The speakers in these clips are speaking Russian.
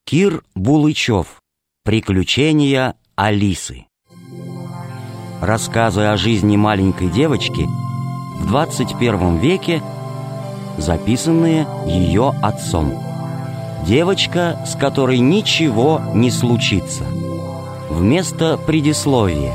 Кир Булычев. Приключения Алисы. Рассказы о жизни маленькой девочки в 21 веке, записанные ее отцом. Девочка, с которой ничего не случится. Вместо предисловия.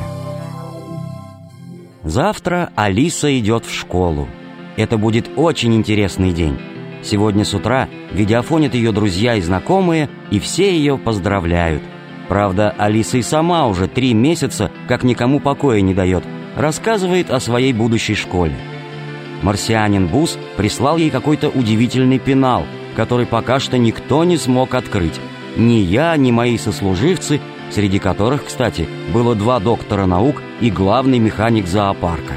Завтра Алиса идет в школу. Это будет очень интересный день. Сегодня с утра видеофонят ее друзья и знакомые, и все ее поздравляют. Правда, Алиса и сама уже 3 месяца, как никому покоя не дает, рассказывает о своей будущей школе. Марсианин Бус прислал ей какой-то удивительный пенал, который пока что никто не смог открыть. Ни я, ни мои сослуживцы, среди которых, кстати, было 2 доктора наук и главный механик зоопарка.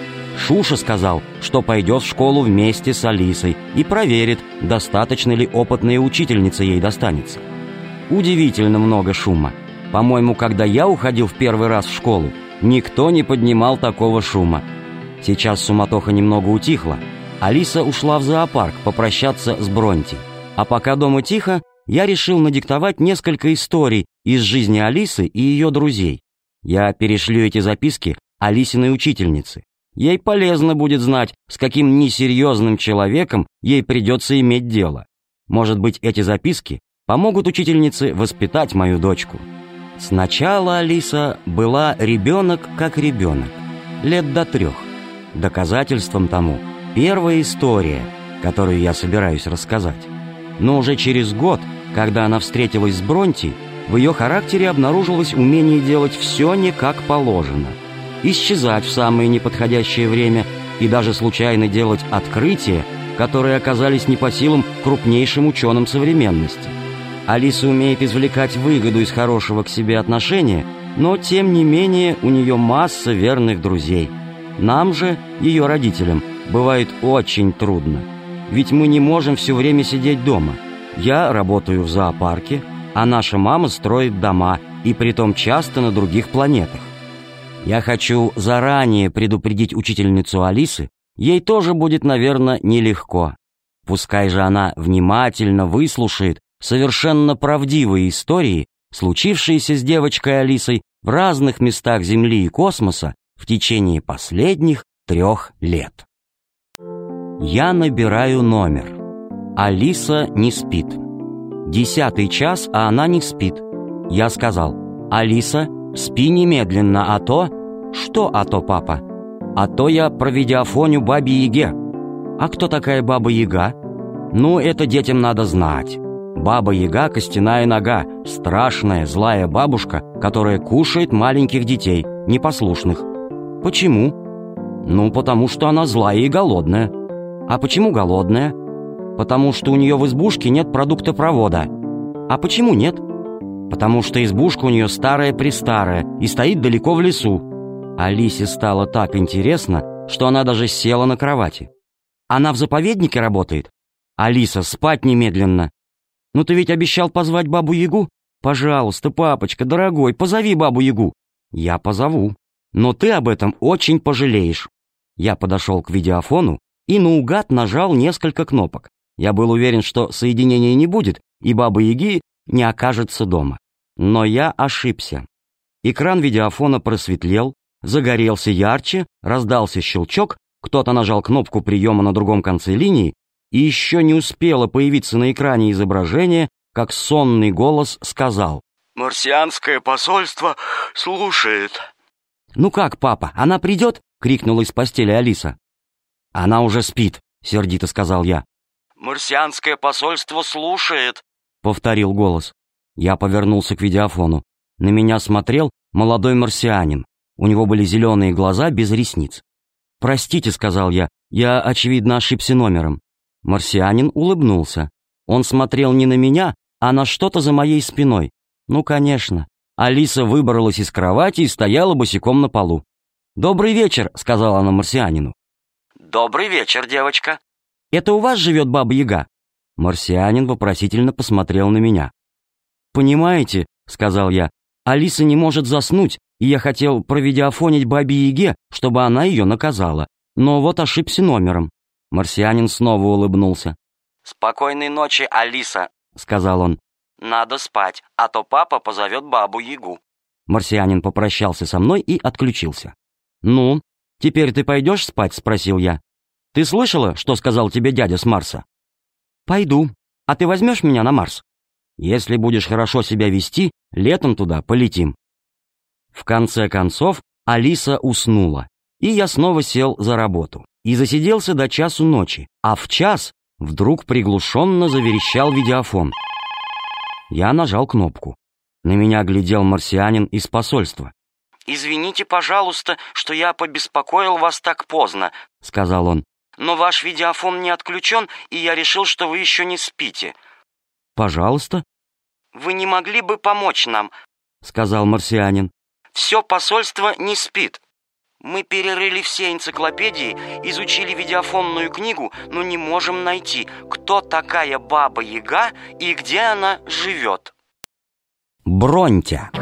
Шуша сказал, что пойдет в школу вместе с Алисой и проверит, достаточно ли опытная учительница ей достанется. Удивительно много шума. По-моему, когда я уходил в первый раз в школу, никто не поднимал такого шума. Сейчас суматоха немного утихла. Алиса ушла в зоопарк попрощаться с Бронти. А пока дома тихо, я решил надиктовать несколько историй из жизни Алисы и ее друзей. Я перешлю эти записки Алисиной учительнице. Ей полезно будет знать, с каким несерьезным человеком ей придется иметь дело. Может быть, эти записки помогут учительнице воспитать мою дочку. Сначала Алиса была ребенок как ребенок, лет до 3. Доказательством тому первая история, которую я собираюсь рассказать. Но уже через год, когда она встретилась с Бронти, в ее характере обнаружилось умение делать все не как положено. Исчезать в самое неподходящее время и даже случайно делать открытия, которые оказались не по силам крупнейшим ученым современности. Алиса умеет извлекать выгоду из хорошего к себе отношения, но тем не менее у нее масса верных друзей. Нам же, ее родителям, бывает очень трудно. Ведь мы не можем все время сидеть дома. Я работаю в зоопарке, а наша мама строит дома, и притом часто на других планетах. Я хочу заранее предупредить учительницу Алисы, ей тоже будет, наверное, нелегко. Пускай же она внимательно выслушает совершенно правдивые истории, случившиеся с девочкой Алисой в разных местах Земли и космоса в течение последних 3 лет. Я набираю номер. Алиса не спит. 10-й час, а она не спит. Я сказал: «Алиса, спи немедленно, а то...» «Что а то, папа?» «А то я провидеофоню Бабе-Яге». «А кто такая Баба-Яга?» «Ну, это детям надо знать. Баба-Яга — костяная нога, страшная, злая бабушка, которая кушает маленьких детей, непослушных». «Почему?» «Ну, потому что она злая и голодная». «А почему голодная?» «Потому что у нее в избушке нет продуктопровода». «А почему нет?» «Потому что избушка у нее старая-престарая и стоит далеко в лесу». Алисе стало так интересно, что она даже села на кровати. «Она в заповеднике работает?» «Алиса, спать немедленно!» «Ну ты ведь обещал позвать Бабу-Ягу?» «Пожалуйста, папочка, дорогой, позови Бабу-Ягу». «Я позову, но ты об этом очень пожалеешь». Я подошел к видеофону и наугад нажал несколько кнопок. Я был уверен, что соединения не будет, и Бабы-Яги не окажется дома. Но я ошибся. Экран видеофона просветлел, загорелся ярче, раздался щелчок, кто-то нажал кнопку приема на другом конце линии, и еще не успело появиться на экране изображение, как сонный голос сказал: «Марсианское посольство слушает». «Ну как, папа, она придет?» — крикнула из постели Алиса. «Она уже спит», — сердито сказал я. «Марсианское посольство слушает», — повторил голос. Я повернулся к видеофону. На меня смотрел молодой марсианин. У него были зеленые глаза без ресниц. «Простите», — сказал я, — «я, очевидно, ошибся номером». Марсианин улыбнулся. Он смотрел не на меня, а на что-то за моей спиной. Ну, конечно. Алиса выбралась из кровати и стояла босиком на полу. «Добрый вечер», — сказала она марсианину. «Добрый вечер, девочка». «Это у вас живет Баба-Яга?» Марсианин вопросительно посмотрел на меня. «Понимаете», — сказал я, — «Алиса не может заснуть, и я хотел провидеофонить Бабе-Яге, чтобы она ее наказала. Но вот ошибся номером». Марсианин снова улыбнулся. «Спокойной ночи, Алиса», — сказал он. Надо спать, а то папа позовет бабу-ягу». Марсианин попрощался со мной и отключился. «Ну, теперь ты пойдешь спать?» — спросил я. «Ты слышала, что сказал тебе дядя с Марса?» «Пойду. А ты возьмешь меня на Марс?» «Если будешь хорошо себя вести, летом туда полетим». В конце концов, Алиса уснула, и я снова сел за работу. И засиделся до часу ночи, а в час вдруг приглушенно заверещал видеофон. Я нажал кнопку. На меня глядел марсианин из посольства. «Извините, пожалуйста, что я побеспокоил вас так поздно», — сказал он. «но ваш видеофон не отключен, и я решил, что вы еще не спите». «Пожалуйста». «Вы не могли бы помочь нам?» — сказал марсианин. «Все посольство не спит. Мы перерыли все энциклопедии, изучили видеофонную книгу, но не можем найти, кто такая Баба-Яга и где она живет». Бронтя.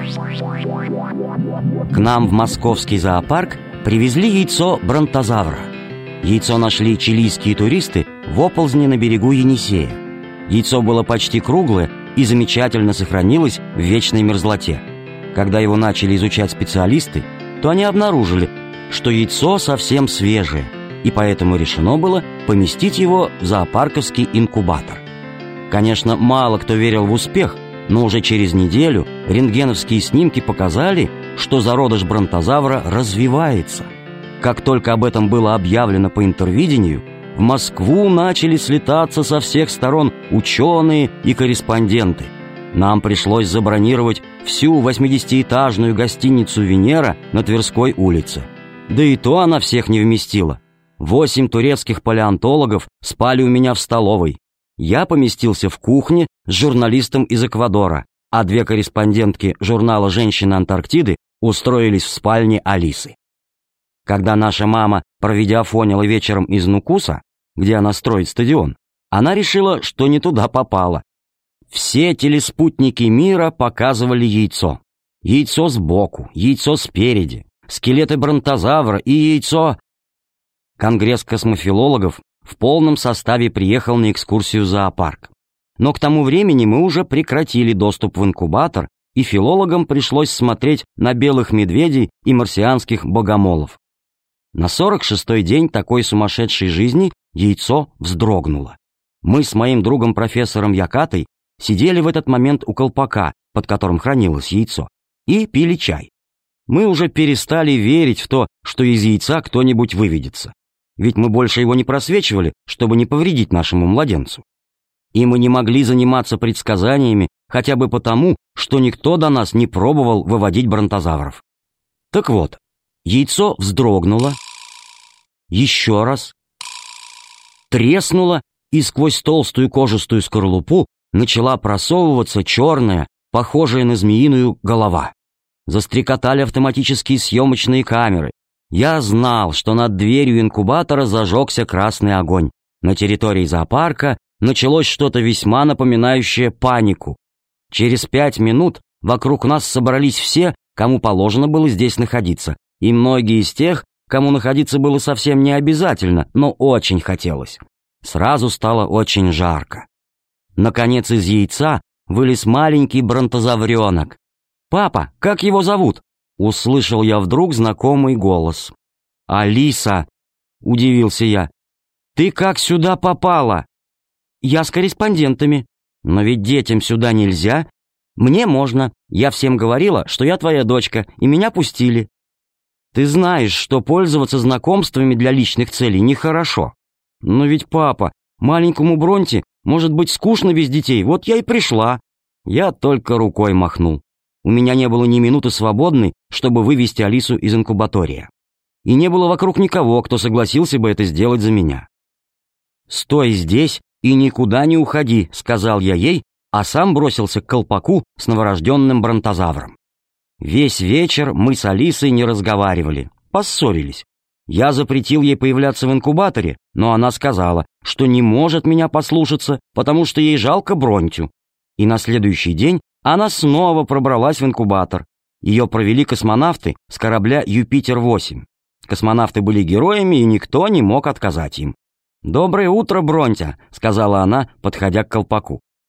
К нам в московский зоопарк привезли яйцо бронтозавра. Яйцо нашли чилийские туристы в оползне на берегу Енисея. Яйцо было почти круглое и замечательно сохранилось в вечной мерзлоте. Когда его начали изучать специалисты, то они обнаружили, что яйцо совсем свежее, и поэтому решено было поместить его в зоопарковский инкубатор. Конечно, мало кто верил в успех, но уже через неделю рентгеновские снимки показали, что зародыш бронтозавра развивается. Как только об этом было объявлено по интервидению, в Москву начали слетаться со всех сторон ученые и корреспонденты. Нам пришлось забронировать всю 80-этажную гостиницу «Венера» на Тверской улице. Да и то она всех не вместила. 8 турецких палеонтологов спали у меня в столовой. Я поместился в кухне с журналистом из Эквадора, а 2 корреспондентки журнала «Женщины Антарктиды» устроились в спальне Алисы. Когда наша мама провидеофонила вечером из Нукуса, где она строит стадион, она решила, что не туда попала. Все телеспутники мира показывали яйцо. Яйцо сбоку, яйцо спереди, скелеты бронтозавра и яйцо... Конгресс космофилологов в полном составе приехал на экскурсию в зоопарк. Но к тому времени мы уже прекратили доступ в инкубатор, и филологам пришлось смотреть на белых медведей и марсианских богомолов. На 46-й день такой сумасшедшей жизни яйцо вздрогнуло. Мы с моим другом профессором Якатой сидели в этот момент у колпака, под которым хранилось яйцо, и пили чай. Мы уже перестали верить в то, что из яйца кто-нибудь выведется. Ведь мы больше его не просвечивали, чтобы не повредить нашему младенцу. И мы не могли заниматься предсказаниями хотя бы потому, что никто до нас не пробовал выводить бронтозавров. Так вот, яйцо вздрогнуло, еще раз, треснуло, и сквозь толстую кожистую скорлупу начала просовываться черная, похожая на змеиную голова. Застрекотали автоматические съемочные камеры. Я знал, что над дверью инкубатора зажегся красный огонь. На территории зоопарка началось что-то весьма напоминающее панику. Через 5 минут вокруг нас собрались все, кому положено было здесь находиться, и многие из тех, кому находиться было совсем не обязательно, но очень хотелось. Сразу стало очень жарко. Наконец из яйца вылез маленький бронтозавренок. «Папа, как его зовут?» Услышал я вдруг знакомый голос. «Алиса!» — удивился я. «Ты как сюда попала?» «Я с корреспондентами». «Но ведь детям сюда нельзя». «Мне можно. Я всем говорила, что я твоя дочка, и меня пустили». «Ты знаешь, что пользоваться знакомствами для личных целей нехорошо». «Но ведь, папа, маленькому Бронте может быть скучно без детей, вот я и пришла». Я только рукой махнул. У меня не было ни минуты свободной, чтобы вывести Алису из инкубатория. И не было вокруг никого, кто согласился бы это сделать за меня. «Стой здесь и никуда не уходи», — сказал я ей, а сам бросился к колпаку с новорожденным бронтозавром. Весь вечер мы с Алисой не разговаривали, поссорились. Я запретил ей появляться в инкубаторе, но она сказала, что не может меня послушаться, потому что ей жалко Бронтю. И на следующий день она снова пробралась в инкубатор. Ее провели космонавты с корабля «Юпитер-8». Космонавты были героями, и никто не мог отказать им. «Доброе утро, Бронтя», — сказала она, подходя к колпаку.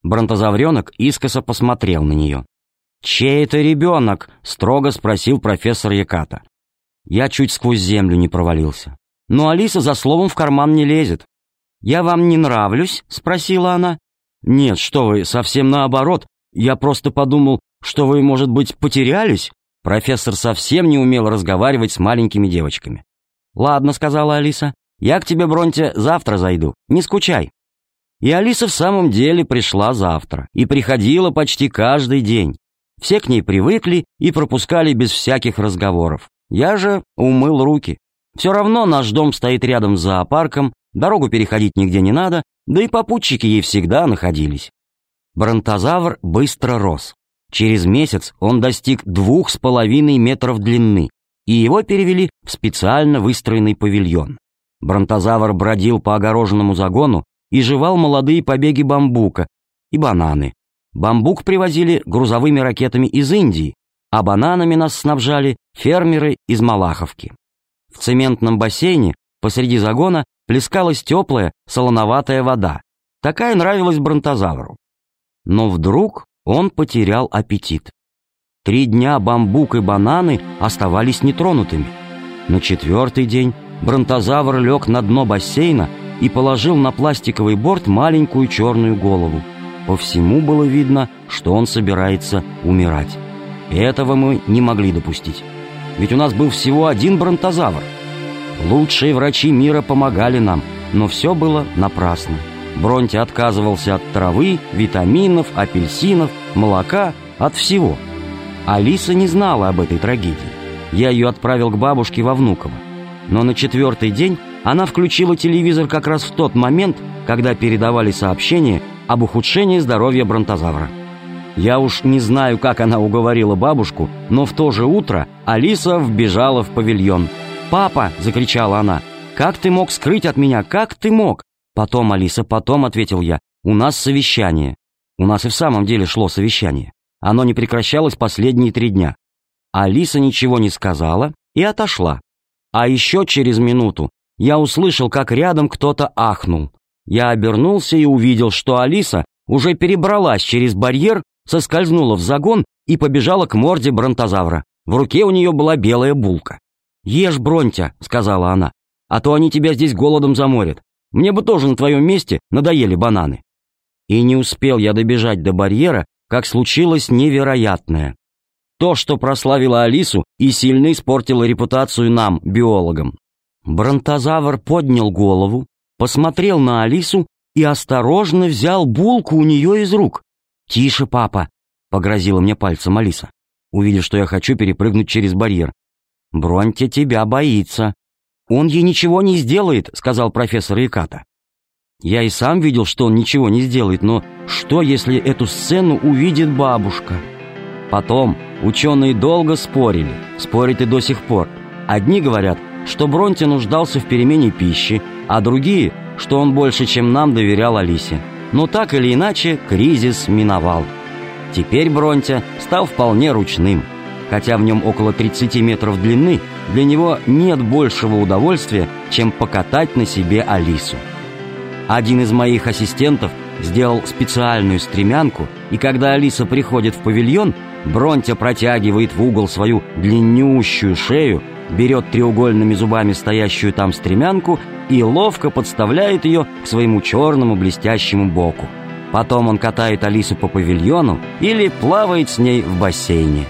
Бронтозавренок искоса посмотрел на нее. «Чей это ребенок?» — строго спросил профессор Яката. Я чуть сквозь землю не провалился. Но Алиса за словом в карман не лезет. «Я вам не нравлюсь?» — спросила она. «Нет, что вы, совсем наоборот. Я просто подумал, что вы, может быть, потерялись?» Профессор совсем не умел разговаривать с маленькими девочками. «Ладно», — сказала Алиса, — «я к тебе, Бронте, завтра зайду. Не скучай». И Алиса в самом деле пришла завтра. И приходила почти каждый день. Все к ней привыкли и пропускали без всяких разговоров. Я же умыл руки. Все равно наш дом стоит рядом с зоопарком, дорогу переходить нигде не надо, да и попутчики ей всегда находились. Бронтозавр быстро рос. Через месяц он достиг 2,5 метров длины, и его перевели в специально выстроенный павильон. Бронтозавр бродил по огороженному загону и жевал молодые побеги бамбука и бананы. Бамбук привозили грузовыми ракетами из Индии, а бананами нас снабжали фермеры из Малаховки. В цементном бассейне посреди загона плескалась теплая солоноватая вода. Такая нравилась бронтозавру. Но вдруг он потерял аппетит. 3 дня бамбук и бананы оставались нетронутыми. На 4-й день бронтозавр лег на дно бассейна и положил на пластиковый борт маленькую черную голову. По всему было видно, что он собирается умирать. Этого мы не могли допустить. Ведь у нас был всего один бронтозавр. Лучшие врачи мира помогали нам, но все было напрасно. Бронте отказывался от травы, витаминов, апельсинов, молока, от всего. Алиса не знала об этой трагедии. Я ее отправил к бабушке во Внуково. Но на 4-й день она включила телевизор как раз в тот момент, когда передавали сообщение об ухудшении здоровья бронтозавра. Я уж не знаю, как она уговорила бабушку, но в то же утро Алиса вбежала в павильон. «Папа!» — закричала она. «Как ты мог скрыть от меня? Как ты мог?» «Потом, Алиса, потом», — ответил я. «У нас совещание». У нас и в самом деле шло совещание. Оно не прекращалось последние 3 дня. Алиса ничего не сказала и отошла. А еще через минуту я услышал, как рядом кто-то ахнул. Я обернулся и увидел, что Алиса уже перебралась через барьер, соскользнула в загон и побежала к морде бронтозавра. В руке у нее была белая булка. «Ешь, Бронтя», — сказала она, — «а то они тебя здесь голодом заморят. Мне бы тоже на твоем месте надоели бананы». И не успел я добежать до барьера, как случилось невероятное. То, что прославило Алису и сильно испортило репутацию нам, биологам. Бронтозавр поднял голову, посмотрел на Алису и осторожно взял булку у нее из рук. «Тише, папа», — погрозила мне пальцем Алиса, увидев, что я хочу перепрыгнуть через барьер. «Бронте тебя боится». «Он ей ничего не сделает», — сказал профессор Яката. Я и сам видел, что он ничего не сделает, но что, если эту сцену увидит бабушка? Потом ученые долго спорили, спорят и до сих пор. Одни говорят, что Бронте нуждался в перемене пищи, а другие, что он больше, чем нам, доверял Алисе. Но так или иначе, кризис миновал. Теперь Бронте стал вполне ручным. Хотя в нем около 30 метров длины, для него нет большего удовольствия, чем покатать на себе Алису. Один из моих ассистентов сделал специальную стремянку, и когда Алиса приходит в павильон, Бронте протягивает в угол свою длиннющую шею, берет треугольными зубами стоящую там стремянку и ловко подставляет ее к своему черному блестящему боку. Потом он катает Алису по павильону или плавает с ней в бассейне.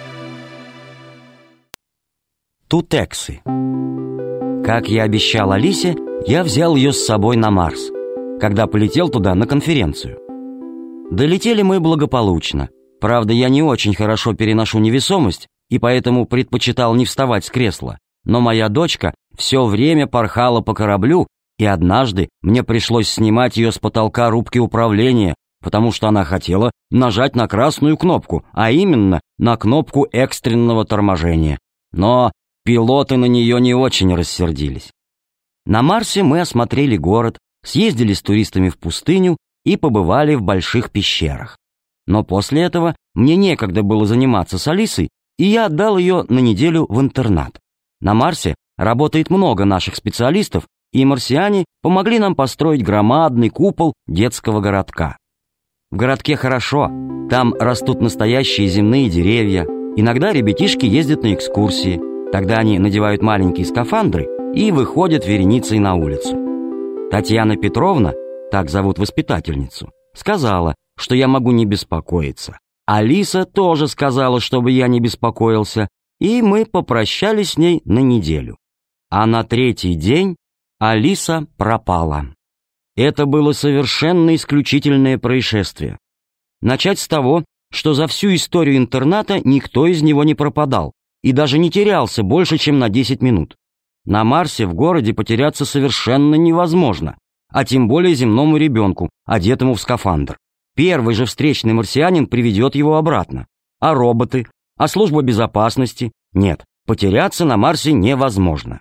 Тутексы. Как я обещал Алисе, я взял ее с собой на Марс, когда полетел туда на конференцию. Долетели мы благополучно. Правда, я не очень хорошо переношу невесомость, и поэтому предпочитал не вставать с кресла. Но моя дочка все время порхала по кораблю, и однажды мне пришлось снимать ее с потолка рубки управления, потому что она хотела нажать на красную кнопку, а именно на кнопку экстренного торможения. Но пилоты на нее не очень рассердились. На Марсе мы осмотрели город, съездили с туристами в пустыню и побывали в больших пещерах. Но после этого мне некогда было заниматься с Алисой, и я отдал ее на неделю в интернат. На Марсе работает много наших специалистов, и марсиане помогли нам построить громадный купол детского городка. В городке хорошо. Там растут настоящие земные деревья. Иногда ребятишки ездят на экскурсии. Тогда они надевают маленькие скафандры и выходят вереницей на улицу. Татьяна Петровна, так зовут воспитательницу, сказала, что я могу не беспокоиться. Алиса тоже сказала, чтобы я не беспокоился, и мы попрощались с ней на неделю. А на третий день Алиса пропала. Это было совершенно исключительное происшествие. Начать с того, что за всю историю интерната никто из него не пропадал и даже не терялся больше, чем на 10 минут. На Марсе в городе потеряться совершенно невозможно, а тем более земному ребенку, одетому в скафандр. Первый же встречный марсианин приведет его обратно. А роботы? А служба безопасности? Нет, потеряться на Марсе невозможно.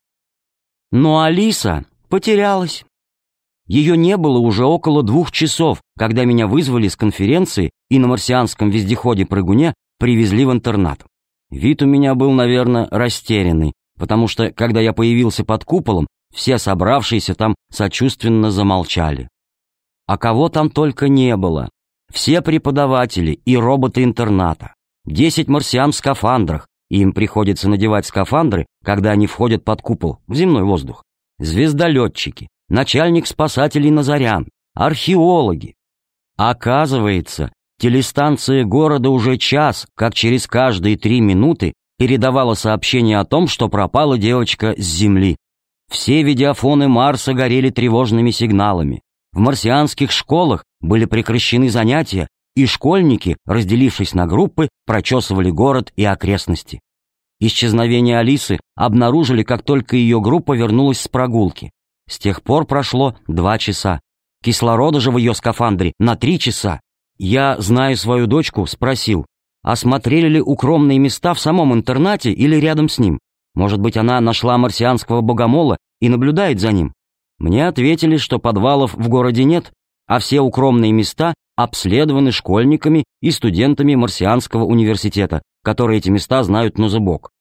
Но Алиса потерялась. Ее не было уже около 2 часов, когда меня вызвали с конференции и на марсианском вездеходе-прыгуне привезли в интернат. Вид у меня был, наверное, растерянный, потому что, когда я появился под куполом, все собравшиеся там сочувственно замолчали. А кого там только не было. Все преподаватели и роботы интерната. 10 марсиан в скафандрах, и им приходится надевать скафандры, когда они входят под купол, в земной воздух. Звездолетчики, начальник спасателей Назарян, археологи. Оказывается, телестанция города уже час, как через каждые 3 минуты, передавала сообщение о том, что пропала девочка с Земли. Все видеофоны Марса горели тревожными сигналами. В марсианских школах были прекращены занятия, и школьники, разделившись на группы, прочесывали город и окрестности. Исчезновение Алисы обнаружили, как только ее группа вернулась с прогулки. С тех пор прошло 2 часа. Кислорода же в ее скафандре на 3 часа. Я, зная свою дочку, спросил, осмотрели ли укромные места в самом интернате или рядом с ним? Может быть, она нашла марсианского богомола и наблюдает за ним? Мне ответили, что подвалов в городе нет, а все укромные места обследованы школьниками и студентами марсианского университета, которые эти места знают на зубок.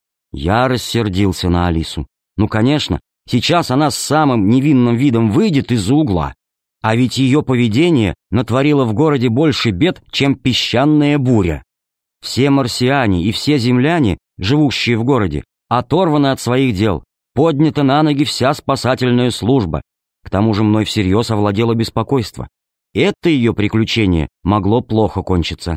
Я рассердился на Алису. Ну, конечно, сейчас она с самым невинным видом выйдет из-за угла. А ведь ее поведение натворило в городе больше бед, чем песчаная буря. Все марсиане и все земляне, живущие в городе, оторваны от своих дел. Поднята на ноги вся спасательная служба. К тому же мной всерьез овладело беспокойство. Это ее приключение могло плохо кончиться.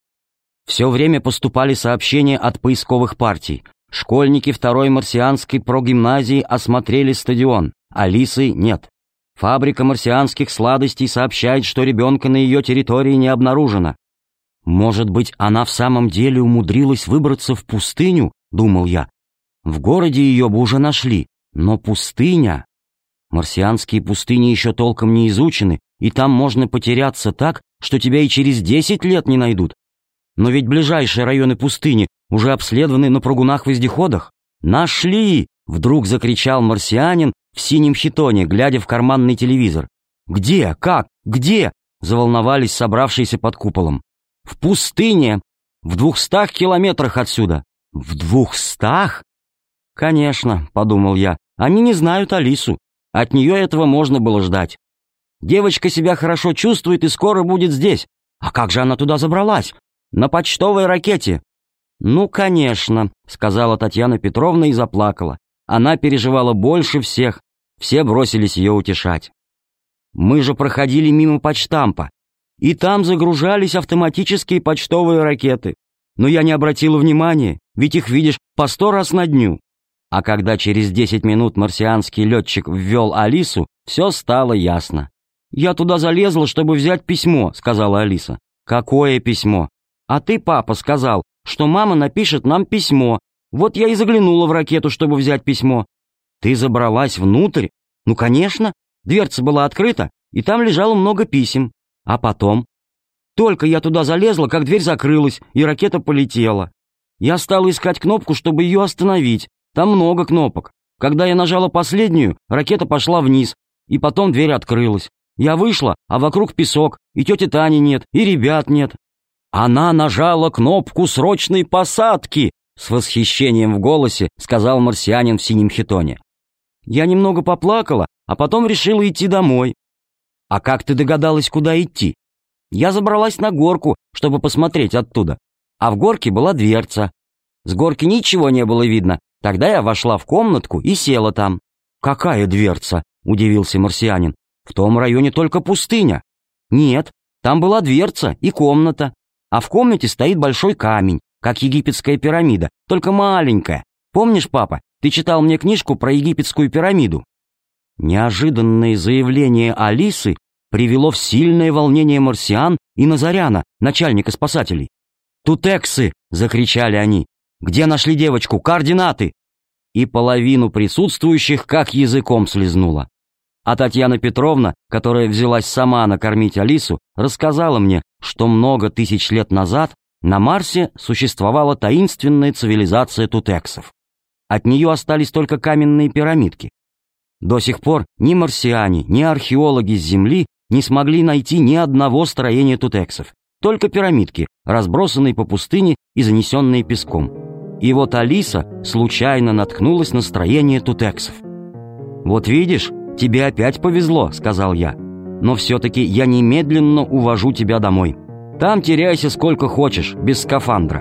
Все время поступали сообщения от поисковых партий. Школьники 2-й марсианской прогимназии осмотрели стадион. Алисы нет. Фабрика марсианских сладостей сообщает, что ребенка на ее территории не обнаружено. Может быть, она в самом деле умудрилась выбраться в пустыню, думал я. В городе ее бы уже нашли, но пустыня... Марсианские пустыни еще толком не изучены, и там можно потеряться так, что тебя и через 10 лет не найдут. Но ведь ближайшие районы пустыни уже обследованы на прыгунах-вездеходах. «Нашли!» — вдруг закричал марсианин в синем хитоне, глядя в карманный телевизор. «Где? Как? Где?» — заволновались собравшиеся под куполом. «В пустыне! В 200 километрах отсюда!» «В 200? «Конечно», — подумал я, — «они не знают Алису. От нее этого можно было ждать. Девочка себя хорошо чувствует и скоро будет здесь. А как же она туда забралась? На почтовой ракете». «Ну, конечно», — сказала Татьяна Петровна и заплакала. Она переживала больше всех. Все бросились ее утешать. Мы же проходили мимо почтампа, и там загружались автоматические почтовые ракеты. Но я не обратила внимания, ведь их видишь по 100 раз на дню. А когда через 10 минут марсианский летчик ввел Алису, все стало ясно. «Я туда залезла, чтобы взять письмо», — сказала Алиса. «Какое письмо?» «А ты, папа, сказал, что мама напишет нам письмо. Вот я и заглянула в ракету, чтобы взять письмо». «Ты забралась внутрь?» «Ну, конечно. Дверца была открыта, и там лежало много писем. А потом?» «Только я туда залезла, как дверь закрылась, и ракета полетела. Я стала искать кнопку, чтобы ее остановить. Там много кнопок. Когда я нажала последнюю, ракета пошла вниз, и потом дверь открылась. Я вышла, а вокруг песок, и тети Тани нет, и ребят нет». «Она нажала кнопку срочной посадки!» С восхищением в голосе сказал марсианин в синем хитоне. Я немного поплакала, а потом решила идти домой. «А как ты догадалась, куда идти?» Я забралась на горку, чтобы посмотреть оттуда. А в горке была дверца. С горки ничего не было видно. Тогда я вошла в комнатку и села там. «Какая дверца?» — удивился марсианин. «В том районе только пустыня». «Нет, там была дверца и комната. А в комнате стоит большой камень, как египетская пирамида, только маленькая. Помнишь, папа, ты читал мне книжку про египетскую пирамиду?» Неожиданное заявление Алисы привело в сильное волнение марсиан и Назаряна, начальника спасателей. «Тутексы!» — закричали они. «Где нашли девочку? Координаты!» И половину присутствующих как языком слезнула. А Татьяна Петровна, которая взялась сама накормить Алису, рассказала мне, что много тысяч лет назад на Марсе существовала таинственная цивилизация тутексов. От нее остались только каменные пирамидки. До сих пор ни марсиане, ни археологи с Земли не смогли найти ни одного строения тутексов, только пирамидки, разбросанные по пустыне и занесенные песком. И вот Алиса случайно наткнулась на строение тутексов. «Вот видишь, тебе опять повезло», — сказал я. «Но все-таки я немедленно увожу тебя домой. Там теряйся сколько хочешь, без скафандра».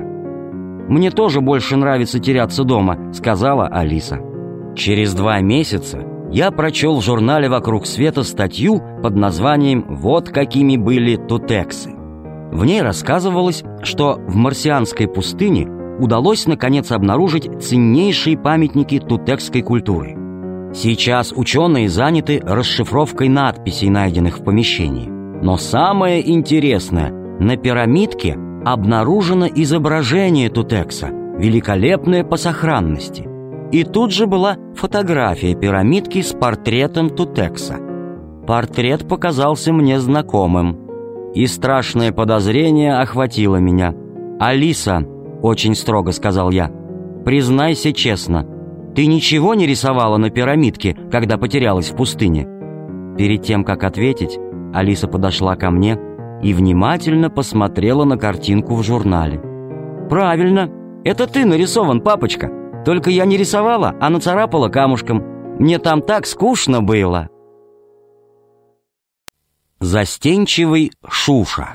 «Мне тоже больше нравится теряться дома», — сказала Алиса. Через 2 месяца я прочел в журнале «Вокруг света» статью под названием «Вот какими были тутексы». В ней рассказывалось, что в марсианской пустыне удалось наконец обнаружить ценнейшие памятники тутекской культуры. Сейчас ученые заняты расшифровкой надписей, найденных в помещении. Но самое интересное, на пирамидке обнаружено изображение тутекса, великолепное по сохранности. И тут же была фотография пирамидки с портретом тутекса. Портрет показался мне знакомым, и страшное подозрение охватило меня. «Алиса», — очень строго сказал я, — «признайся честно, ты ничего не рисовала на пирамидке, когда потерялась в пустыне?» Перед тем, как ответить, Алиса подошла ко мне и внимательно посмотрела на картинку в журнале. «Правильно, это ты нарисован, папочка. Только я не рисовала, а нацарапала камушком. Мне там так скучно было». Застенчивый Шуша.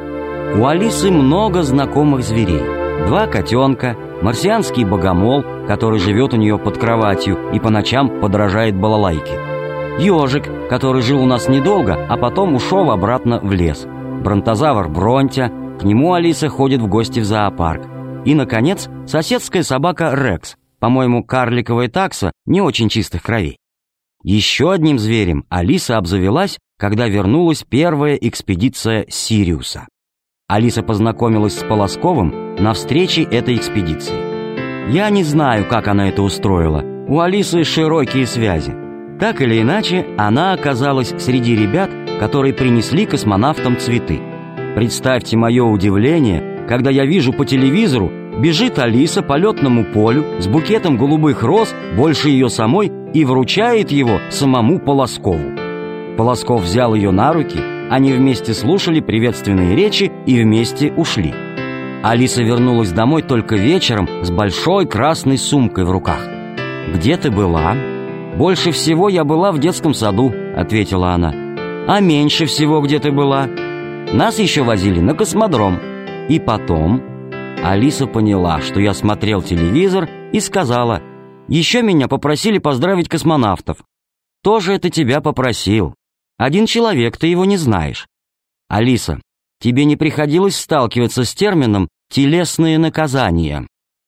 У Алисы много знакомых зверей. 2 котенка, марсианский богомол, который живет у нее под кроватью и по ночам подражает балалайке. Ежик, который жил у нас недолго, а потом ушел обратно в лес. Бронтозавр Бронтя, к нему Алиса ходит в гости в зоопарк. И, наконец, соседская собака Рекс, по-моему, карликовая такса не очень чистых кровей. Еще одним зверем Алиса обзавелась, когда вернулась первая экспедиция Сириуса. Алиса познакомилась с Полосковым на встрече этой экспедиции. Я не знаю, как она это устроила. У Алисы широкие связи. Так или иначе, она оказалась среди ребят, которые принесли космонавтам цветы. Представьте мое удивление, когда я вижу по телевизору, бежит Алиса по летному полю с букетом голубых роз, больше ее самой, и вручает его самому Полоскову. Полосков взял ее на руки, они вместе слушали приветственные речи и вместе ушли. Алиса вернулась домой только вечером с большой красной сумкой в руках. «Где ты была?» «Больше всего я была в детском саду», — ответила она. «А меньше всего где ты была?» «Нас еще возили на космодром». И потом Алиса поняла, что я смотрел телевизор, и сказала: «Еще меня попросили поздравить космонавтов». «Тоже это тебя попросил. Один человек, ты его не знаешь». «Алиса, тебе не приходилось сталкиваться с термином «телесные наказания»?»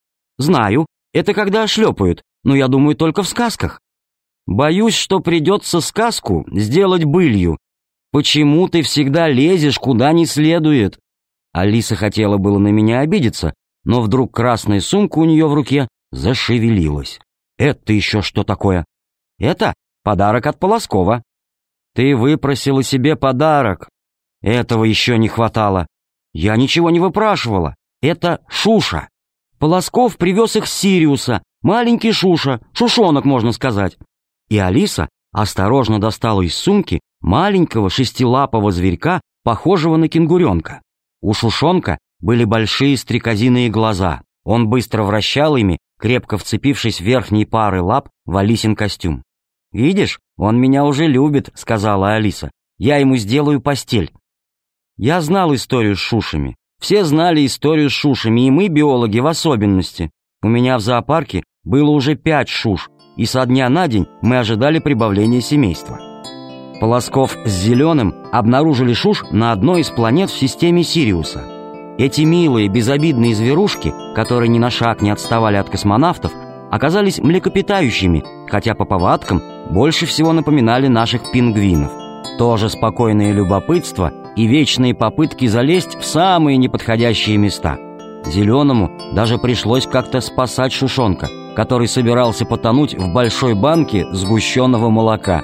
«Знаю, это когда шлепают, но я думаю только в сказках». «Боюсь, что придется сказку сделать былью. Почему ты всегда лезешь куда не следует?» Алиса хотела было на меня обидеться, но вдруг красная сумка у нее в руке зашевелилась. «Это еще что такое?» «Это подарок от Полоскова». «Ты выпросила себе подарок». «Этого еще не хватало». «Я ничего не выпрашивала. Это Шуша. Полосков привез их с Сириуса. Маленький Шуша, шушонок, можно сказать». И Алиса осторожно достала из сумки маленького шестилапого зверька, похожего на кенгуренка. У шушонка были большие стрекозиные глаза. Он быстро вращал ими, крепко вцепившись в верхние пары лап в Алисин костюм. «Видишь, он меня уже любит», — сказала Алиса. «Я ему сделаю постель». Я знал историю с шушами. Все знали историю с шушами, и мы, биологи, в особенности. У меня в зоопарке было уже 5 шуш, и со дня на день мы ожидали прибавления семейства. Полосков с Зеленым обнаружили шуш на одной из планет в системе Сириуса. Эти милые, безобидные зверушки, которые ни на шаг не отставали от космонавтов, оказались млекопитающими, хотя по повадкам больше всего напоминали наших пингвинов. Тоже спокойное любопытство и вечные попытки залезть в самые неподходящие места. Зеленому даже пришлось как-то спасать шушонка, который собирался потонуть в большой банке сгущенного молока.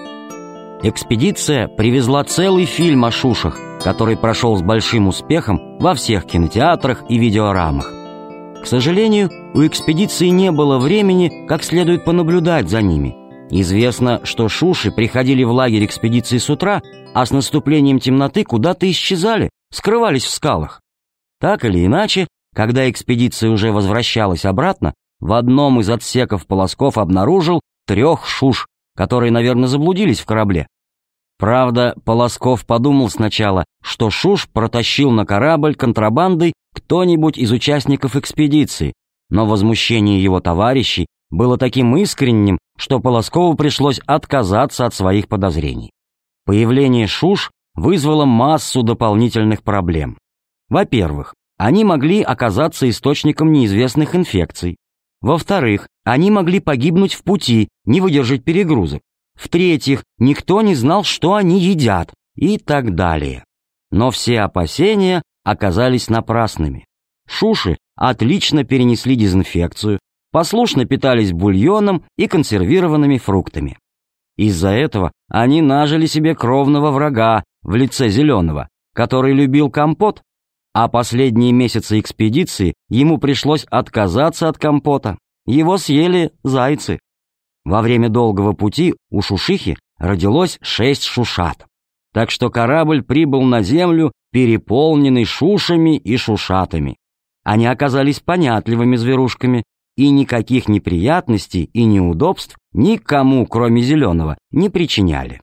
Экспедиция привезла целый фильм о шушах, который прошел с большим успехом во всех кинотеатрах и видеорамах. К сожалению, у экспедиции не было времени как следует понаблюдать за ними. Известно, что шуши приходили в лагерь экспедиции с утра, а с наступлением темноты куда-то исчезали, скрывались в скалах. Так или иначе, когда экспедиция уже возвращалась обратно, в одном из отсеков Полосков обнаружил 3 шуш, которые, наверное, заблудились в корабле. Правда, Полосков подумал сначала, что шуш протащил на корабль контрабандой кто-нибудь из участников экспедиции, но возмущение его товарищей было таким искренним, что Полоскову пришлось отказаться от своих подозрений. Появление шуш вызвало массу дополнительных проблем. Во-первых, они могли оказаться источником неизвестных инфекций. Во-вторых, они могли погибнуть в пути, не выдержать перегрузок. В-третьих, никто не знал, что они едят, и так далее. Но все опасения оказались напрасными. Шуши отлично перенесли дезинфекцию, послушно питались бульоном и консервированными фруктами. Из-за этого они нажили себе кровного врага в лице Зеленого, который любил компот, а последние месяцы экспедиции ему пришлось отказаться от компота. Его съели зайцы. Во время долгого пути у шушихи родилось 6 шушат. Так что корабль прибыл на Землю, переполненный шушами и шушатами. Они оказались понятливыми зверушками, и никаких неприятностей и неудобств никому, кроме Зеленого, не причиняли.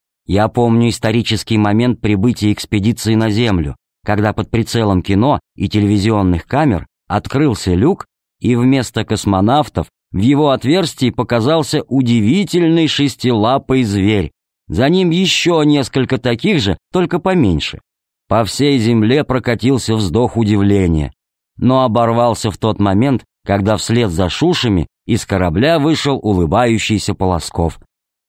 Я помню исторический момент прибытия экспедиции на Землю, когда под прицелом кино и телевизионных камер открылся люк, и вместо космонавтов в его отверстии показался удивительный 6-лапый зверь. За ним еще несколько таких же, только поменьше. По всей земле прокатился вздох удивления, но оборвался в тот момент, когда вслед за шушами из корабля вышел улыбающийся Полосков.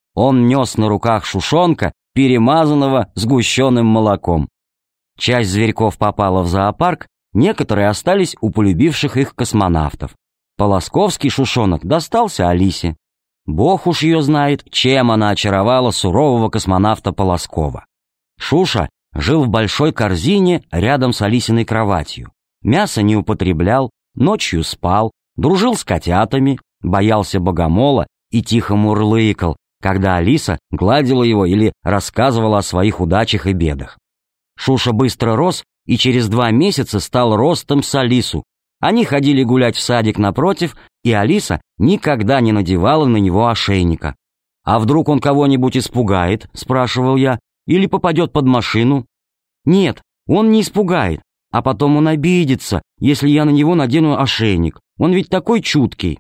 Он нес на руках шушонка, перемазанного сгущенным молоком. Часть зверьков попала в зоопарк, некоторые остались у полюбивших их космонавтов. Полосковский шушонок достался Алисе. Бог уж ее знает, чем она очаровала сурового космонавта Полоскова. Шуша жил в большой корзине рядом с Алисиной кроватью. Мясо не употреблял, ночью спал, дружил с котятами, боялся богомола и тихо мурлыкал, когда Алиса гладила его или рассказывала о своих удачах и бедах. Шуша быстро рос и через 2 месяца стал ростом с Алису. Они ходили гулять в садик напротив, и Алиса никогда не надевала на него ошейника. «А вдруг он кого-нибудь испугает?» — спрашивал я. «Или попадет под машину?» «Нет, он не испугает, а потом он обидится, если я на него надену ошейник. Он ведь такой чуткий».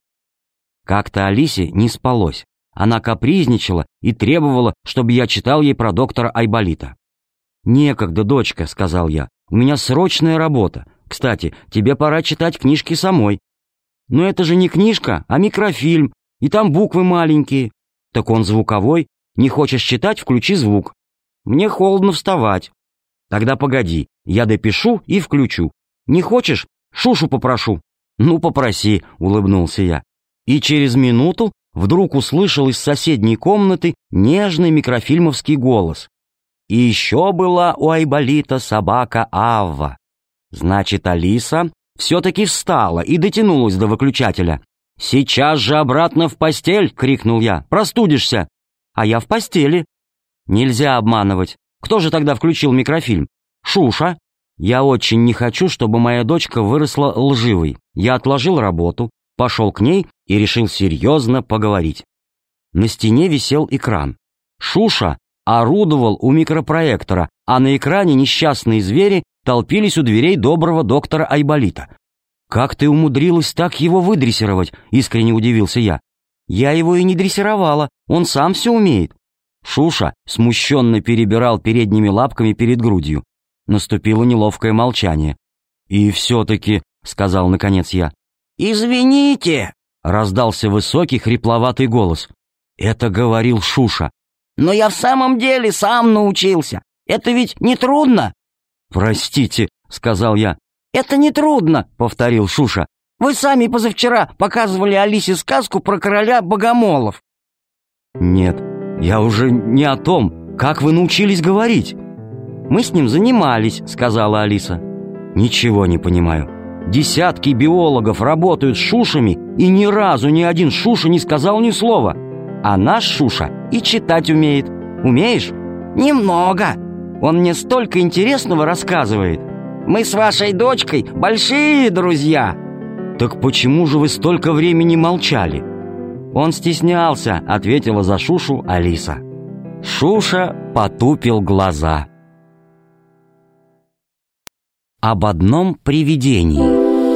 Как-то Алисе не спалось. Она капризничала и требовала, чтобы я читал ей про доктора Айболита. «Некогда, дочка», — сказал я, — «у меня срочная работа. Кстати, тебе пора читать книжки самой». «Но это же не книжка, а микрофильм, и там буквы маленькие». «Так он звуковой. Не хочешь читать — включи звук». «Мне холодно вставать». «Тогда погоди, я допишу и включу. Не хочешь? Шушу попрошу». «Ну, попроси», — улыбнулся я. И через минуту вдруг услышал из соседней комнаты нежный микрофильмовский голос. «И еще была у Айболита собака Авва». Значит, Алиса все-таки встала и дотянулась до выключателя. «Сейчас же обратно в постель!» — крикнул я. «Простудишься!» «А я в постели!» «Нельзя обманывать. Кто же тогда включил микрофильм?» «Шуша!» «Я очень не хочу, чтобы моя дочка выросла лживой. Я отложил работу, пошел к ней и решил серьезно поговорить». На стене висел экран. Шуша орудовал у микропроектора, а на экране несчастные звери толпились у дверей доброго доктора Айболита. «Как ты умудрилась так его выдрессировать?» — искренне удивился я. «Я его и не дрессировала, он сам все умеет». Шуша смущенно перебирал передними лапками перед грудью. Наступило неловкое молчание. «И все-таки», — сказал наконец я. «Извините», — раздался высокий хрипловатый голос. Это говорил Шуша. «Но я в самом деле сам научился. Это ведь не трудно». «Простите», — сказал я. «Это не трудно», — повторил Шуша. «Вы сами позавчера показывали Алисе сказку про короля богомолов». «Нет, я уже не о том. Как вы научились говорить?» «Мы с ним занимались», — сказала Алиса. «Ничего не понимаю. Десятки биологов работают с Шушами, и ни разу ни один Шуша не сказал ни слова. А наш Шуша и читать умеет. Умеешь?» «Немного. Он мне столько интересного рассказывает. Мы с вашей дочкой большие друзья». «Так почему же вы столько времени молчали?» «Он стеснялся», — ответила за Шушу Алиса. Шуша потупил глаза. Об одном привидении.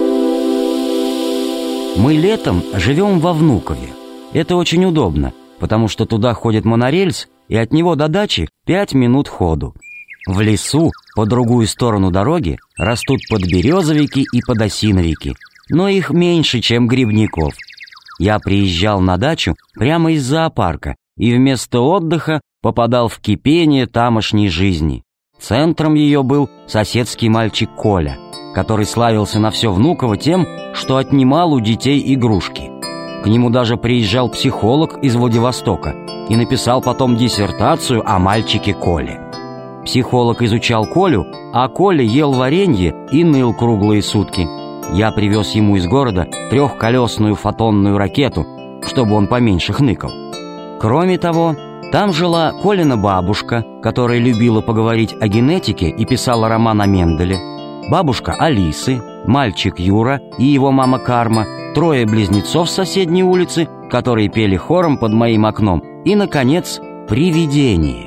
Мы летом живем во Внукове. Это очень удобно, потому что туда ходит монорельс, и от него до дачи 5 минут ходу. В лесу, по другую сторону дороги, растут подберезовики и подосиновики, но их меньше, чем грибников. Я приезжал на дачу прямо из зоопарка и вместо отдыха попадал в кипение тамошней жизни. Центром ее был соседский мальчик Коля, который славился на все Внуково тем, что отнимал у детей игрушки. К нему даже приезжал психолог из Владивостока и написал потом диссертацию о мальчике Коле. Психолог изучал Колю, а Коля ел варенье и ныл круглые сутки. Я привез ему из города 3-колесную фотонную ракету, чтобы он поменьше хныкал. Кроме того, там жила Колина бабушка, которая любила поговорить о генетике и писала роман о Менделе, бабушка Алисы, мальчик Юра и его мама Карма, 3 близнецов с соседней улицы, которые пели хором под моим окном, и, наконец, привидение.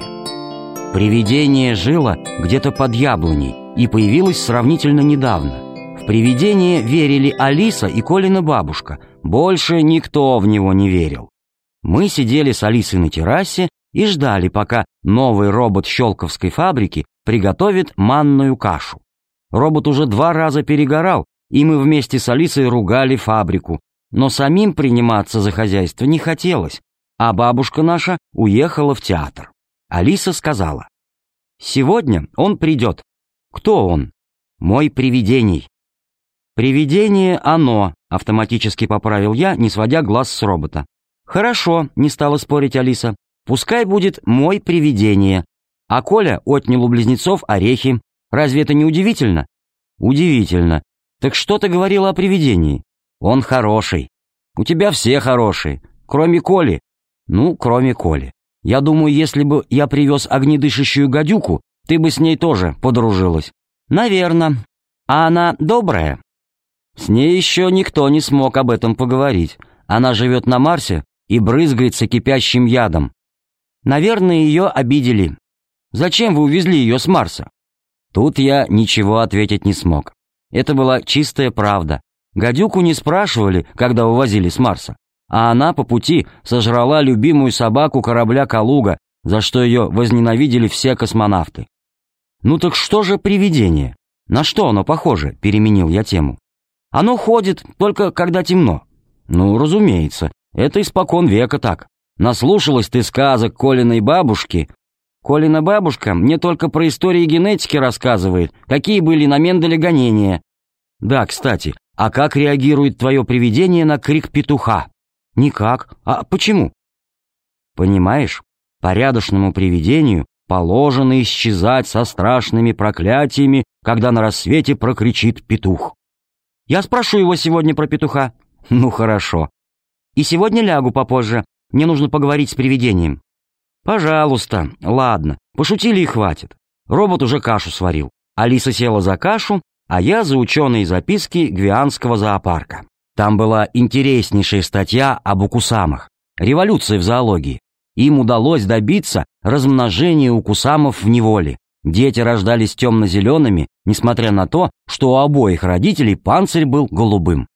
Привидение жило где-то под яблоней и появилось сравнительно недавно. В привидение верили Алиса и Колина бабушка, больше никто в него не верил. Мы сидели с Алисой на террасе и ждали, пока новый робот Щелковской фабрики приготовит манную кашу. Робот уже 2 раза перегорал, и мы вместе с Алисой ругали фабрику, но самим приниматься за хозяйство не хотелось, а бабушка наша уехала в театр. Алиса сказала: «Сегодня он придет». «Кто он?» «Мой привидений». «Привидение оно», — автоматически поправил я, не сводя глаз с робота. «Хорошо», — не стала спорить Алиса. «Пускай будет мой привидение. А Коля отнял у близнецов орехи. Разве это не удивительно?» «Удивительно. Так что ты говорила о привидении?» «Он хороший». «У тебя все хорошие. Кроме Коли». «Ну, кроме Коли. Я думаю, если бы я привез огнедышащую гадюку, ты бы с ней тоже подружилась». «Наверно. А она добрая?» «С ней еще никто не смог об этом поговорить. Она живет на Марсе и брызгается кипящим ядом. Наверное, ее обидели. Зачем вы увезли ее с Марса?» Тут я ничего ответить не смог. Это была чистая правда. Гадюку не спрашивали, когда увозили с Марса, а она по пути сожрала любимую собаку корабля «Калуга», за что ее возненавидели все космонавты. «Ну так что же привидение? На что оно похоже?» — переменил я тему. «Оно ходит только когда темно». «Ну, разумеется, это испокон века так. Наслушалась ты сказок Колиной бабушки». «Колина бабушка мне только про истории генетики рассказывает, какие были на Менделе гонения». «Да, кстати, а как реагирует твое привидение на крик петуха?» «Никак. А почему?» «Понимаешь, порядочному привидению положено исчезать со страшными проклятиями, когда на рассвете прокричит петух». «Я спрошу его сегодня про петуха». «Ну, хорошо. И сегодня лягу попозже. Мне нужно поговорить с привидением». «Пожалуйста. Ладно, пошутили и хватит. Робот уже кашу сварил. Алиса села за кашу, а я за ученые записки Гвианского зоопарка. Там была интереснейшая статья об укусамах. Революция в зоологии. Им удалось добиться размножения у кусамов в неволе. Дети рождались темно-зелеными, несмотря на то, что у обоих родителей панцирь был голубым.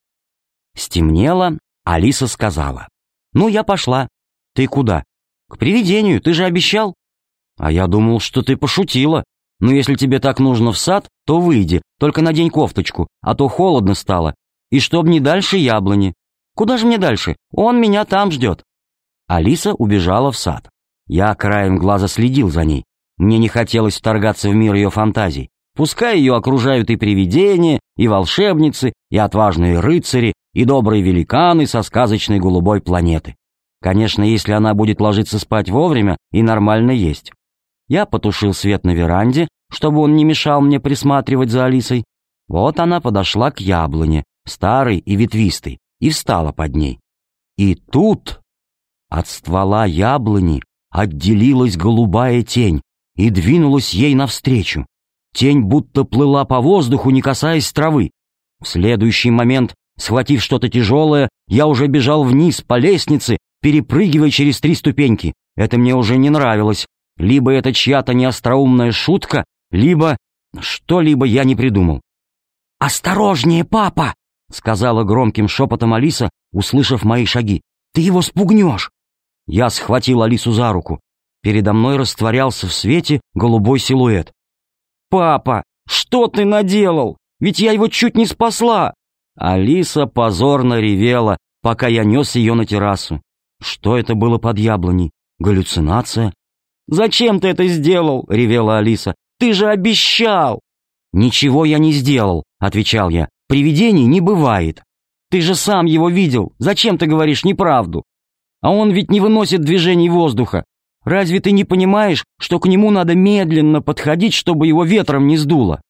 Стемнело, Алиса сказала: «Ну, я пошла». «Ты куда?» «К привидению, ты же обещал». «А я думал, что ты пошутила. Ну, если тебе так нужно в сад, то выйди, только надень кофточку, а то холодно стало. И чтоб не дальше яблони». «Куда же мне дальше? Он меня там ждет». Алиса убежала в сад. Я краем глаза следил за ней. Мне не хотелось вторгаться в мир ее фантазий. Пускай ее окружают и привидения, и волшебницы, и отважные рыцари, и добрые великаны со сказочной голубой планеты. Конечно, если она будет ложиться спать вовремя и нормально есть. Я потушил свет на веранде, чтобы он не мешал мне присматривать за Алисой. Вот она подошла к яблоне, старой и ветвистой, и встала под ней. И тут от ствола яблони отделилась голубая тень и двинулась ей навстречу. Тень будто плыла по воздуху, не касаясь травы. В следующий момент, схватив что-то тяжелое, я уже бежал вниз по лестнице, перепрыгивая через 3 ступеньки. Это мне уже не нравилось. Либо это чья-то неостроумная шутка, либо что-либо я не придумал. «Осторожнее, папа!» — сказала громким шепотом Алиса, услышав мои шаги. «Ты его спугнешь!» Я схватил Алису за руку. Передо мной растворялся в свете голубой силуэт. «Папа, что ты наделал? Ведь я его чуть не спасла!» Алиса позорно ревела, пока я нес ее на террасу. Что это было под яблоней? Галлюцинация? «Зачем ты это сделал?» — ревела Алиса. «Ты же обещал!» «Ничего я не сделал», — отвечал я. «Привидений не бывает. Ты же сам его видел. Зачем ты говоришь неправду? А он ведь не выносит движений воздуха. Разве ты не понимаешь, что к нему надо медленно подходить, чтобы его ветром не сдуло?»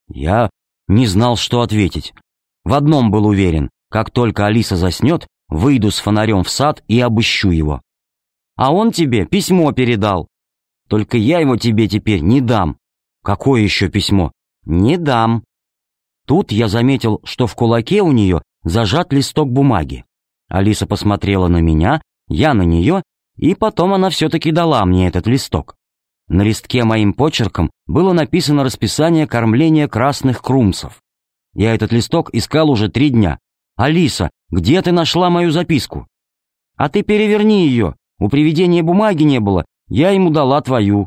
Я не знал, что ответить. В одном был уверен: как только Алиса заснет, выйду с фонарем в сад и обыщу его. «А он тебе письмо передал». «Только я его тебе теперь не дам». «Какое еще письмо?» «Не дам». Тут я заметил, что в кулаке у нее зажат листок бумаги. Алиса посмотрела на меня, я на нее, и потом она все-таки дала мне этот листок. На листке моим почерком было написано расписание кормления красных крумсов. Я этот листок искал уже 3 дня. «Алиса, где ты нашла мою записку?» «А ты переверни ее. У привидения бумаги не было, я ему дала твою».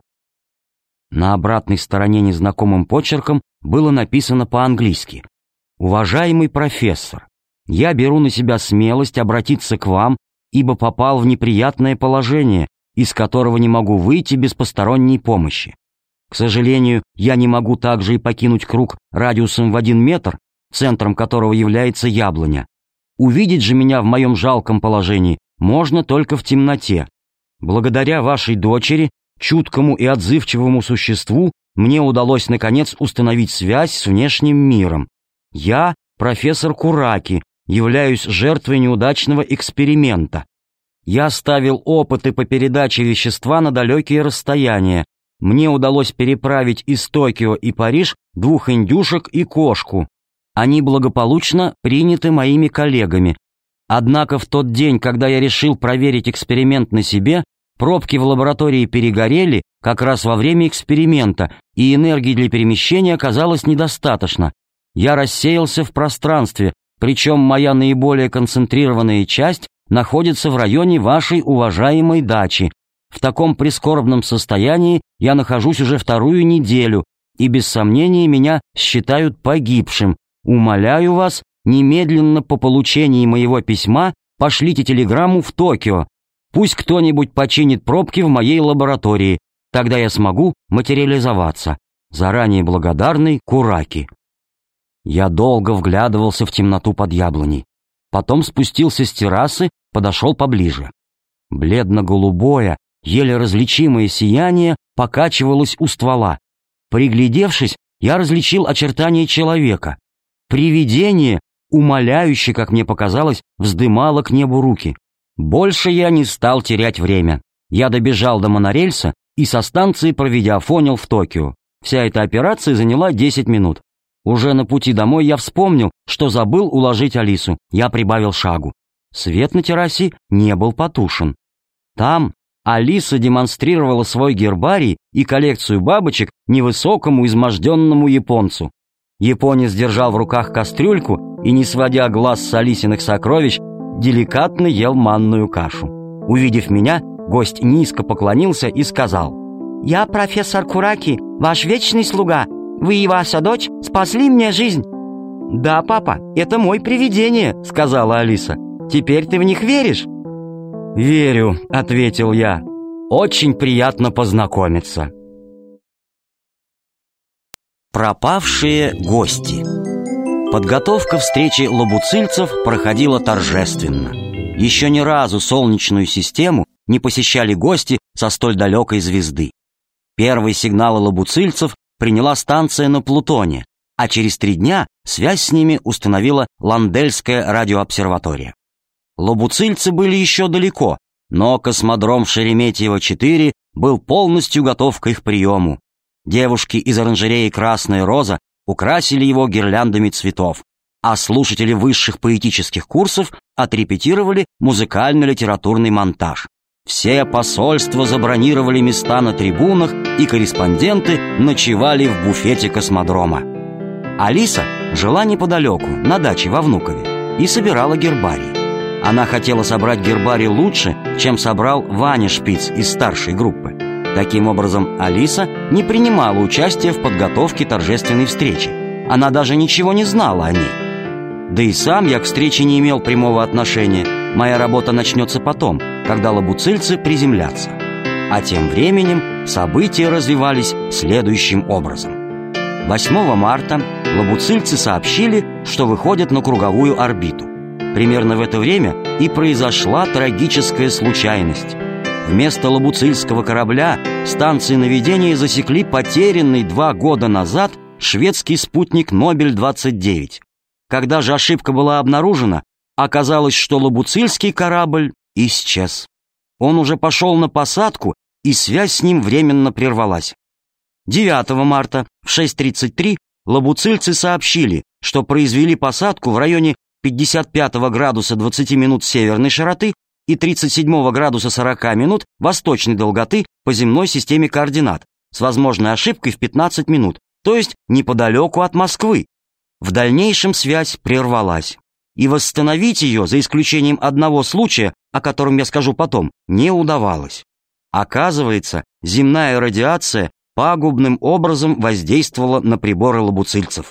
На обратной стороне незнакомым почерком было написано по-английски: «Уважаемый профессор, я беру на себя смелость обратиться к вам, ибо попал в неприятное положение, из которого не могу выйти без посторонней помощи. К сожалению, я не могу также и покинуть круг радиусом в 1 метр, центром которого является яблоня. Увидеть же меня в моем жалком положении можно только в темноте. Благодаря вашей дочери, чуткому и отзывчивому существу, мне удалось наконец установить связь с внешним миром. Я, профессор Кураки, являюсь жертвой неудачного эксперимента. Я ставил опыты по передаче вещества на далекие расстояния. Мне удалось переправить из Токио и Париж 2 индюшек и кошку. Они благополучно приняты моими коллегами. Однако в тот день, когда я решил проверить эксперимент на себе, пробки в лаборатории перегорели как раз во время эксперимента, и энергии для перемещения оказалось недостаточно. Я рассеялся в пространстве, причем моя наиболее концентрированная часть находится в районе вашей уважаемой дачи. В таком прискорбном состоянии я нахожусь уже 2-ю неделю, и без сомнения меня считают погибшим. Умоляю вас, немедленно по получении моего письма пошлите телеграмму в Токио. Пусть кто-нибудь починит пробки в моей лаборатории, тогда я смогу материализоваться. Заранее благодарный Кураки». Я долго вглядывался в темноту под яблоней. Потом спустился с террасы, подошел поближе. Бледно-голубое, еле различимое сияние покачивалось у ствола. Приглядевшись, я различил очертания человека. Привидение, умоляюще, как мне показалось, вздымало к небу руки. Больше я не стал терять время. Я добежал до монорельса и со станции провидеофонил в Токио. Вся эта операция заняла 10 минут. Уже на пути домой я вспомнил, что забыл уложить Алису. Я прибавил шагу. Свет на террасе не был потушен. Там, Алиса демонстрировала свой гербарий и коллекцию бабочек невысокому изможденному японцу. Японец держал в руках кастрюльку и, не сводя глаз с Алисиных сокровищ, деликатно ел манную кашу. Увидев меня, гость низко поклонился и сказал: «Я профессор Кураки, ваш вечный слуга. Вы и ваша дочь спасли мне жизнь». «Да, папа, это мой привидение», — сказала Алиса. «Теперь ты в них веришь?» «Верю», — ответил я. «Очень приятно познакомиться». Пропавшие гости. Подготовка встречи лабуцильцев проходила торжественно. Еще ни разу Солнечную систему не посещали гости со столь далекой звезды. Первые сигналы лабуцильцев приняла станция на Плутоне, а через 3 дня связь с ними установила Ландельская радиообсерватория. Лабуцильцы были еще далеко, но космодром Шереметьево-4 был полностью готов к их приему. Девушки из оранжереи «Красная роза» украсили его гирляндами цветов, а слушатели высших поэтических курсов отрепетировали музыкально-литературный монтаж. Все посольства забронировали места на трибунах, и корреспонденты ночевали в буфете космодрома. Алиса жила неподалеку, на даче во Внукове, и собирала гербарий. Она хотела собрать гербарий лучше, чем собрал Ваня Шпиц из старшей группы. Таким образом, Алиса не принимала участия в подготовке торжественной встречи. Она даже ничего не знала о ней. Да и сам я к встрече не имел прямого отношения. Моя работа начнется потом, когда лабуцильцы приземлятся. А тем временем события развивались следующим образом. 8 марта лабуцильцы сообщили, что выходят на круговую орбиту. Примерно в это время и произошла трагическая случайность. Вместо лабуцильского корабля станции наведения засекли потерянный 2 года назад шведский спутник Нобель-29. Когда же ошибка была обнаружена, оказалось, что лабуцильский корабль исчез. Он уже пошел на посадку, и связь с ним временно прервалась. 9 марта в 6:33 лабуцильцы сообщили, что произвели посадку в районе 55 градуса 20 минут северной широты и 37 градуса 40 минут восточной долготы по земной системе координат с возможной ошибкой в 15 минут, то есть неподалеку от Москвы. В дальнейшем связь прервалась, и восстановить ее, за исключением одного случая, о котором я скажу потом, не удавалось. Оказывается, земная радиация пагубным образом воздействовала на приборы лабуцильцев.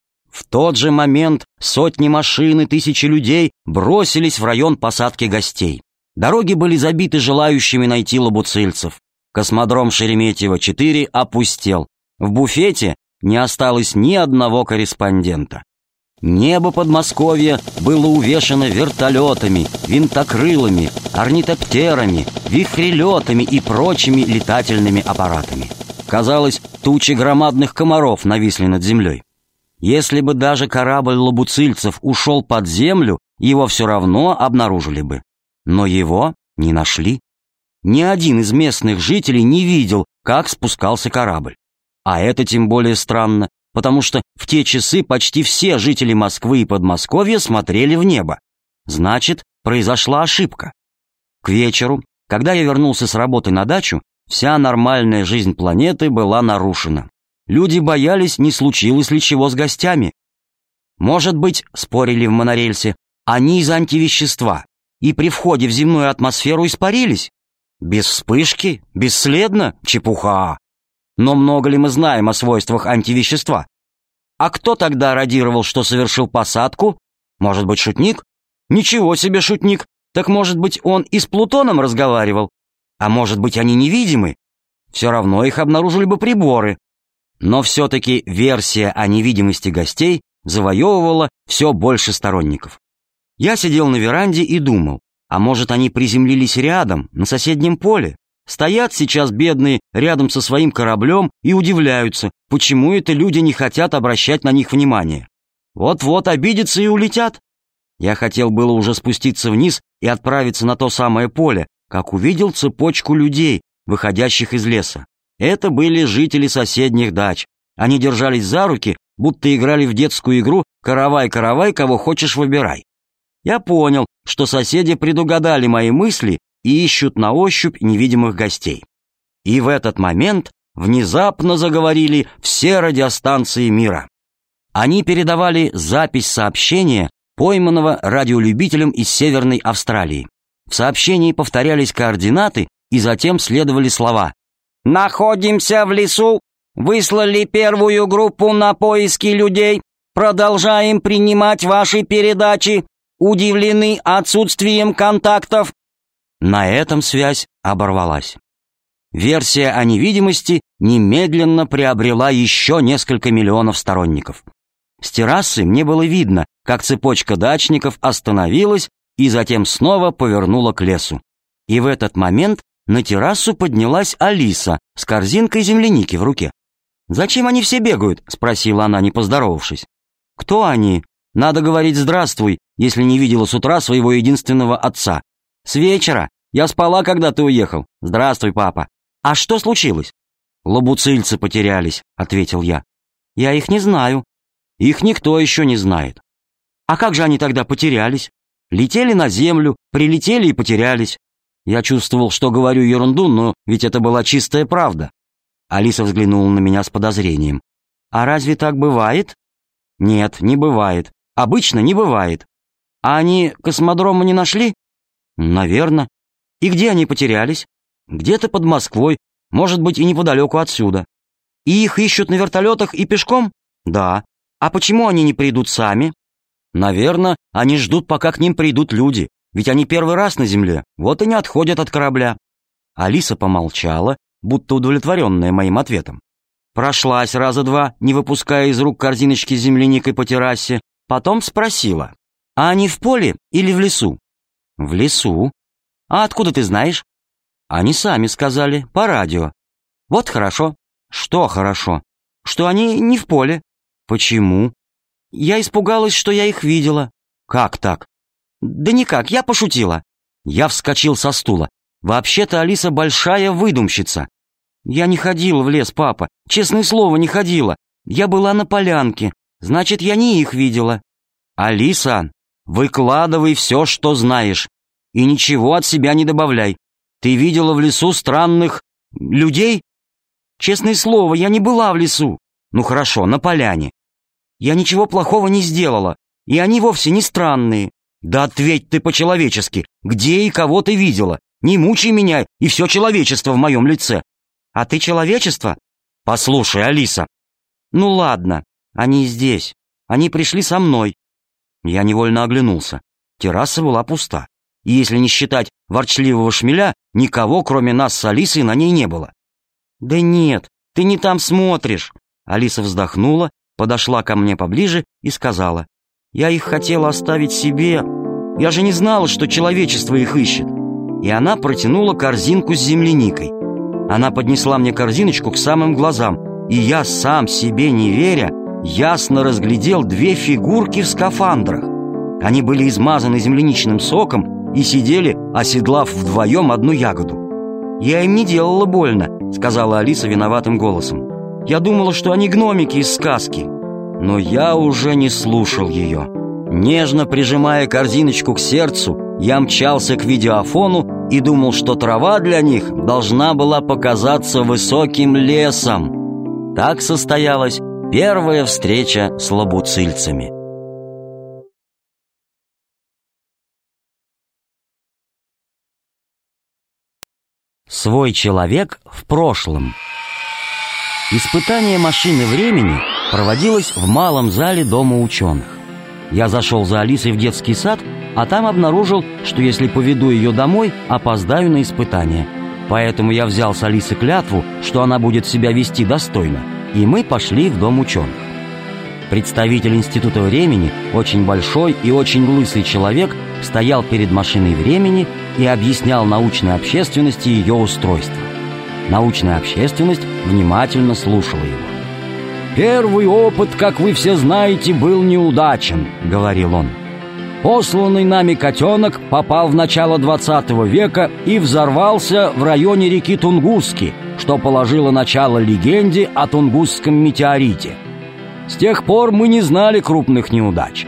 В тот же момент сотни машин и тысячи людей бросились в район посадки гостей. Дороги были забиты желающими найти лабуцильцев. Космодром Шереметьево-4 опустел. В буфете не осталось ни одного корреспондента. Небо Подмосковья было увешано вертолетами, винтокрылами, орнитоптерами, вихрелетами и прочими летательными аппаратами. Казалось, тучи громадных комаров нависли над землей. Если бы даже корабль лабуцильцев ушел под землю, его все равно обнаружили бы. Но его не нашли. Ни один из местных жителей не видел, как спускался корабль. А это тем более странно, потому что в те часы почти все жители Москвы и Подмосковья смотрели в небо. Значит, произошла ошибка. К вечеру, когда я вернулся с работы на дачу, вся нормальная жизнь планеты была нарушена. Люди боялись, не случилось ли чего с гостями. Может быть, спорили в монорельсе, они из антивещества и при входе в земную атмосферу испарились. Без вспышки, бесследно, чепуха. Но много ли мы знаем о свойствах антивещества? А кто тогда радировал, что совершил посадку? Может быть, шутник? Ничего себе шутник! Так может быть, он и с Плутоном разговаривал? А может быть, они невидимы? Все равно их обнаружили бы приборы. Но все-таки версия о невидимости гостей завоевывала все больше сторонников. Я сидел на веранде и думал, а может, они приземлились рядом, на соседнем поле? Стоят сейчас бедные рядом со своим кораблем и удивляются, почему это люди не хотят обращать на них внимание. Вот-вот обидятся и улетят. Я хотел было уже спуститься вниз и отправиться на то самое поле, как увидел цепочку людей, выходящих из леса. Это были жители соседних дач. Они держались за руки, будто играли в детскую игру «Каравай, каравай, кого хочешь выбирай». Я понял, что соседи предугадали мои мысли и ищут на ощупь невидимых гостей. И в этот момент внезапно заговорили все радиостанции мира. Они передавали запись сообщения, пойманного радиолюбителем из Северной Австралии. В сообщении повторялись координаты, и затем следовали слова: «Находимся в лесу, выслали первую группу на поиски людей, продолжаем принимать ваши передачи, удивлены отсутствием контактов». На этом связь оборвалась. Версия о невидимости немедленно приобрела еще несколько миллионов сторонников. С террасы мне было видно, как цепочка дачников остановилась и затем снова повернула к лесу. И в этот момент на террасу поднялась Алиса с корзинкой земляники в руке. «Зачем они все бегают?» — спросила она, не поздоровавшись. «Кто они? Надо говорить «здравствуй», если не видела с утра своего единственного отца. С вечера. Я спала, когда ты уехал. Здравствуй, папа. А что случилось?» «Лабуцильцы потерялись», — ответил я. «Я их не знаю». «Их никто еще не знает». «А как же они тогда потерялись?» «Летели на землю, прилетели и потерялись». Я чувствовал, что говорю ерунду, но ведь это была чистая правда. Алиса взглянула на меня с подозрением. «А разве так бывает?» «Нет, не бывает. Обычно не бывает». «А они космодрома не нашли?» «Наверно». «И где они потерялись?» «Где-то под Москвой, может быть, и неподалеку отсюда». «И их ищут на вертолетах и пешком?» «Да». «А почему они не придут сами?» «Наверно, они ждут, пока к ним придут люди. Ведь они первый раз на земле, вот и не отходят от корабля». Алиса помолчала, будто удовлетворенная моим ответом. Прошлась раза два, не выпуская из рук корзиночки с земляникой по террасе, потом спросила: «А они в поле или в лесу?» «В лесу». «А откуда ты знаешь?» «Они сами сказали, по радио». «Вот хорошо». «Что хорошо?» «Что они не в поле». «Почему?» «Я испугалась, что я их видела». «Как так?» «Да никак, я пошутила». Я вскочил со стула. «Вообще-то Алиса большая выдумщица». «Я не ходила в лес, папа. Честное слово, не ходила. Я была на полянке. Значит, я не их видела». «Алиса, выкладывай все, что знаешь. И ничего от себя не добавляй. Ты видела в лесу странных людей?» «Честное слово, я не была в лесу». «Ну хорошо, на поляне». «Я ничего плохого не сделала. И они вовсе не странные». «Да ответь ты по-человечески. Где и кого ты видела? Не мучай меня и все человечество в моем лице». «А ты человечество?» «Послушай, Алиса». «Ну ладно, они здесь. Они пришли со мной». Я невольно оглянулся. Терраса была пуста. И если не считать ворчливого шмеля, никого, кроме нас с Алисой, на ней не было. «Да нет, ты не там смотришь». Алиса вздохнула, подошла ко мне поближе и сказала: «Я их хотела оставить себе. Я же не знала, что человечество их ищет». И она протянула корзинку с земляникой. Она поднесла мне корзиночку к самым глазам, и я, сам себе не веря, ясно разглядел две фигурки в скафандрах. Они были измазаны земляничным соком и сидели, оседлав вдвоем одну ягоду. «Я им не делала больно», — сказала Алиса виноватым голосом. «Я думала, что они гномики из сказки». Но я уже не слушал ее. Нежно прижимая корзиночку к сердцу, я мчался к видеофону и думал, что трава для них должна была показаться высоким лесом. Так состоялась первая встреча с лабуцильцами. Свой человек в прошлом. Испытание машины времени проводилось в малом зале Дома ученых. Я зашел за Алисой в детский сад, а там обнаружил, что если поведу ее домой, опоздаю на испытание. Поэтому я взял с Алисы клятву, что она будет себя вести достойно, и мы пошли в Дом ученых. Представитель Института времени, очень большой и очень лысый человек, стоял перед машиной времени и объяснял научной общественности ее устройство. Научная общественность внимательно слушала его. «Первый опыт, как вы все знаете, был неудачен», — говорил он. «Посланный нами котенок попал в начало 20 века и взорвался в районе реки Тунгусски, что положило начало легенде о Тунгусском метеорите. С тех пор мы не знали крупных неудач.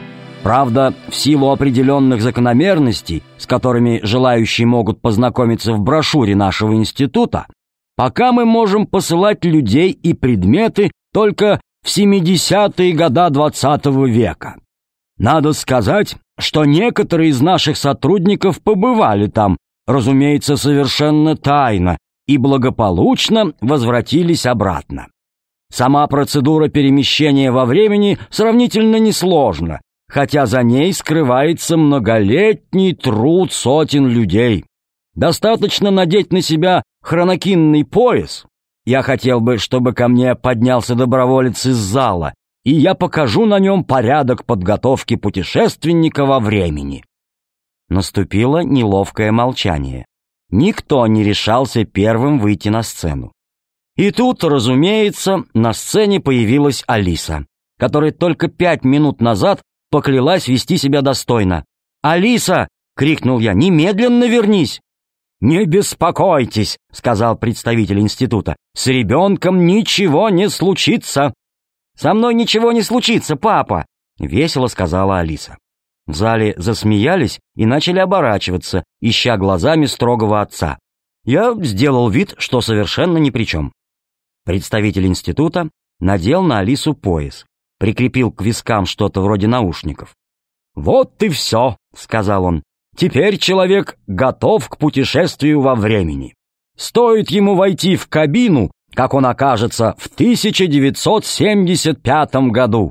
Правда, в силу определенных закономерностей, с которыми желающие могут познакомиться в брошюре нашего института, пока мы можем посылать людей и предметы только в 70-е годы XX века. Надо сказать, что некоторые из наших сотрудников побывали там, разумеется, совершенно тайно, и благополучно возвратились обратно. Сама процедура перемещения во времени сравнительно несложна, хотя за ней скрывается многолетний труд сотен людей. Достаточно надеть на себя хронокинный пояс. Я хотел бы, чтобы ко мне поднялся доброволец из зала, и я покажу на нем порядок подготовки путешественника во времени». Наступило неловкое молчание. Никто не решался первым выйти на сцену. И тут, разумеется, на сцене появилась Алиса, которая только 5 минут назад поклялась вести себя достойно. «Алиса!» — крикнул я. «Немедленно вернись!» «Не беспокойтесь!» — сказал представитель института. «С ребенком ничего не случится!» «Со мной ничего не случится, папа!» — весело сказала Алиса. В зале засмеялись и начали оборачиваться, ища глазами строгого отца. Я сделал вид, что совершенно ни при чем. Представитель института надел на Алису пояс, прикрепил к вискам что-то вроде наушников. «Вот и все», — сказал он. «Теперь человек готов к путешествию во времени. Стоит ему войти в кабину, как он окажется в 1975 году».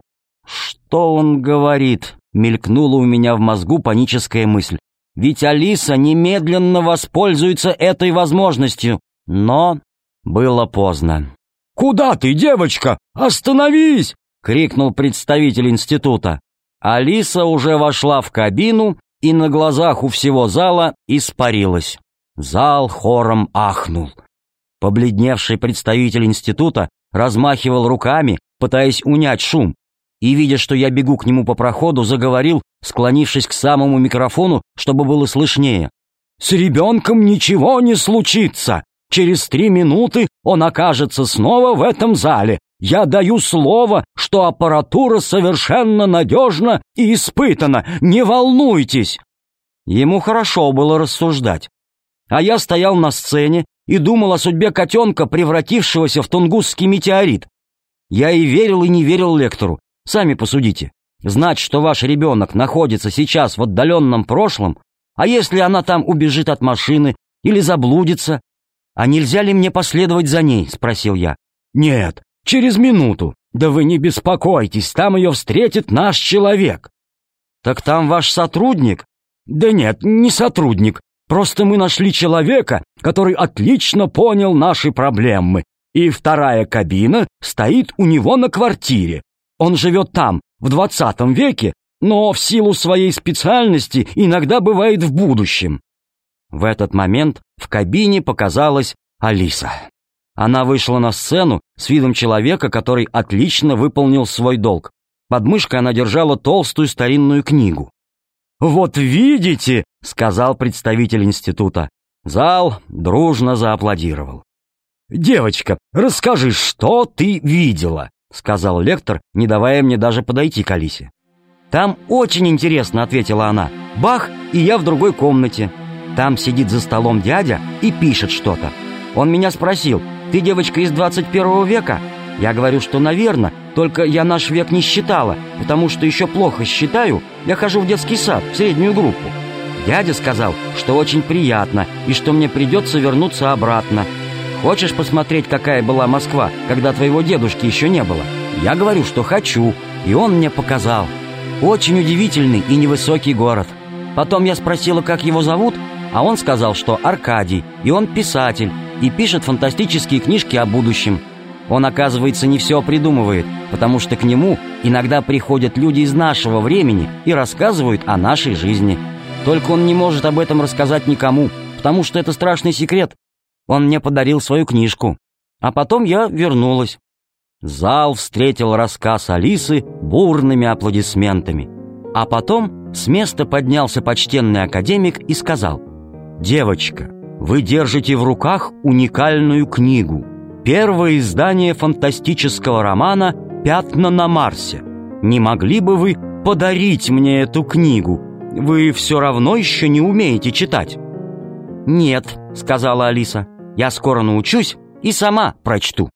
«Что он говорит?» — мелькнула у меня в мозгу паническая мысль. «Ведь Алиса немедленно воспользуется этой возможностью». Но было поздно. «Куда ты, девочка? Остановись!» — крикнул представитель института. Алиса уже вошла в кабину и на глазах у всего зала испарилась. Зал хором ахнул. Побледневший представитель института размахивал руками, пытаясь унять шум, и, видя, что я бегу к нему по проходу, заговорил, склонившись к самому микрофону, чтобы было слышнее. «С ребенком ничего не случится! Через 3 минуты он окажется снова в этом зале. Я даю слово, что аппаратура совершенно надежна и испытана. Не волнуйтесь!» Ему хорошо было рассуждать. А я стоял на сцене и думал о судьбе котенка, превратившегося в тунгусский метеорит. Я и верил, и не верил лектору. Сами посудите. Знать, что ваш ребенок находится сейчас в отдаленном прошлом, а если она там убежит от машины или заблудится? «А нельзя ли мне последовать за ней?» — спросил я. «Нет, через минуту. Да вы не беспокойтесь, там ее встретит наш человек». «Так там ваш сотрудник?» «Да нет, не сотрудник. Просто мы нашли человека, который отлично понял наши проблемы, и 2-я кабина стоит у него на квартире. Он живет там, в 20 веке, но в силу своей специальности иногда бывает в будущем». В этот момент в кабине показалась Алиса. Она вышла на сцену с видом человека, который отлично выполнил свой долг. Под мышкой она держала толстую старинную книгу. «Вот видите», — сказал представитель института. Зал дружно зааплодировал. «Девочка, расскажи, что ты видела?» — сказал лектор, не давая мне даже подойти к Алисе. «Там очень интересно», — ответила она. «Бах, и я в другой комнате. Там сидит за столом дядя и пишет что-то. Он меня спросил: ты девочка из 21 века? Я говорю, что наверно, только я наш век не считала, потому что еще плохо считаю, я хожу в детский сад, в среднюю группу. Дядя сказал, что очень приятно и что мне придется вернуться обратно. Хочешь посмотреть, какая была Москва, когда твоего дедушки еще не было? Я говорю, что хочу, и он мне показал. Очень удивительный и невысокий город. Потом я спросила, как его зовут, а он сказал, что Аркадий, и он писатель, и пишет фантастические книжки о будущем. Он, оказывается, не все придумывает, потому что к нему иногда приходят люди из нашего времени и рассказывают о нашей жизни. Только он не может об этом рассказать никому, потому что это страшный секрет. Он мне подарил свою книжку. А потом я вернулась. Зал встретил рассказ Алисы бурными аплодисментами. А потом с места поднялся почтенный академик и сказал: «Девочка, вы держите в руках уникальную книгу. Первое издание фантастического романа «Пятна на Марсе». Не могли бы вы подарить мне эту книгу? Вы все равно еще не умеете читать». «Нет», — сказала Алиса, — «я скоро научусь и сама прочту».